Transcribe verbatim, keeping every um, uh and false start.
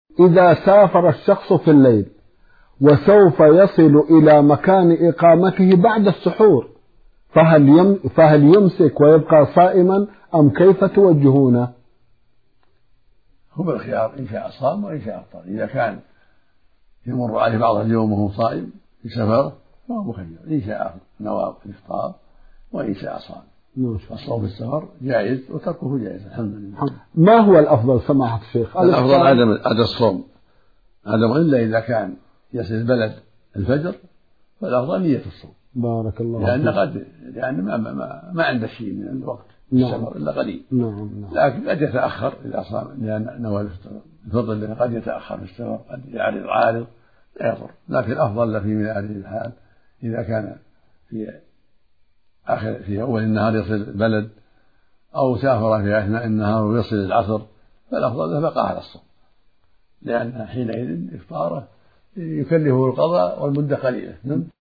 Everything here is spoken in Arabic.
إذا سافر الشخص في الليل وسوف يصل إلى مكان إقامته بعد السحور، فهل يم فهل يمسك ويبقى صائما أم كيف توجهونه؟ هو بالخيار، إن شاء صام وإن شاء أفطر. إذا كان يمر عليه بعض اليوم وهو صائم في سفره فهو مخير، إن شاء نوى الإفطار وإن شاء صام. الصوم في السفر جائز وتركه جائز الحمد لله. ما هو الأفضل سماحة الشيخ؟ الأفضل عدم عدم الصوم، عدم إلا إذا كان يصل البلد الفجر فالأفضل نية الصوم. بارك الله فيك. لأن قد يعني ما ما, ما عنده شيء من الوقت في نعم. السفر إلا قليل. نعم. نعم. لكن قد يتأخر إذا صام، لأن نوى الفضل لأنه قد يتأخر في السفر، قد يعرض عارض لا يضر. لكن الأفضل له في مثل هذه الحال إذا كان في آخر في أول النهار يصل البلد أو سافر في أثناء النهار ويصل العصر فالأفضل له بقاء على الصوم، لأن حينئذ إفطاره يكلفه القضاء والمدة قليلة.